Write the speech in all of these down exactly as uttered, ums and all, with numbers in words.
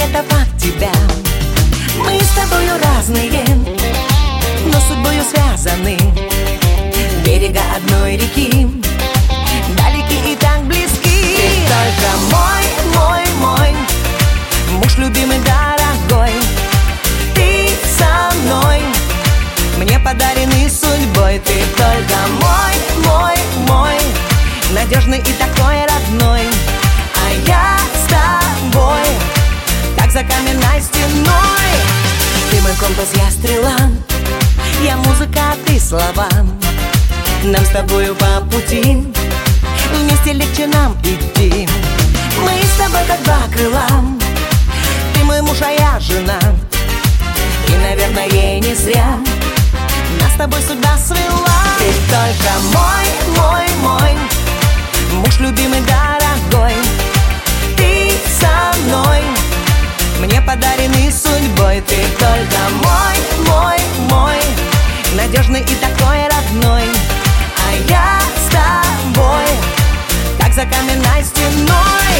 это факт тебя. Мы с тобою разные, но судьбою связаны. Берега одной реки, далеки и так близки. Ты только мой, мой, мой муж любимый, дорогой. Ты со мной, мне подаренный судьбой. Ты только мой, мой, мой надежный и такой родной. А я с тобой, как за каменной стеной. Ты мой компас, я стрела, я музыка, ты слова. Нам с тобою по пути, вместе легче нам идти. Мы с тобой как два крыла, ты мой муж, а я жена. И, наверное, не зря нас с тобой судьба свела. Ты только мой, мой, мой муж любимый, дорогой. Ты со мной, мне подаренный судьбой. Ты только мой, мой, мой надежный и такой родной. А я с тобой, как за каменной стеной.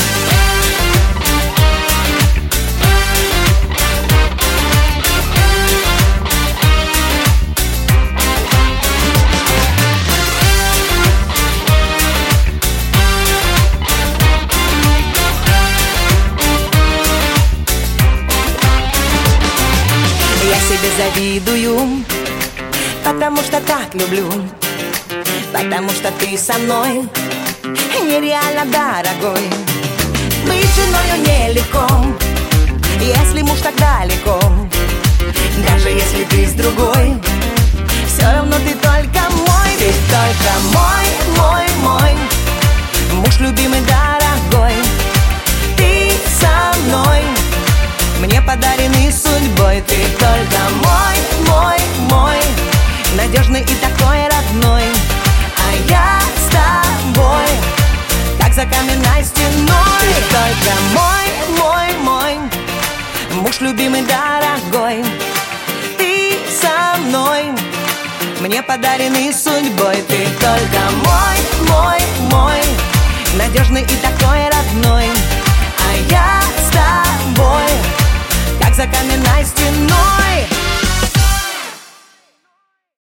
Я себе завидую, потому что так люблю, потому что ты со мной нереально дорогой. Быть женою нелегко, если муж так далеко. Даже если ты с другой, все равно ты только мой. Ты только мой, мой, мой муж любимый, дорогой. Ты со мной, мне подаренный судьбой. Ты только мой, мой, мой надежный и такой родной. А я с тобой, как за каменной стеной. Ты только мой, мой, мой муж любимый, дорогой. Ты со мной, мне подаренный судьбой. Ты только мой, мой, мой надежный и такой родной. А я с тобой, как за каменной стеной.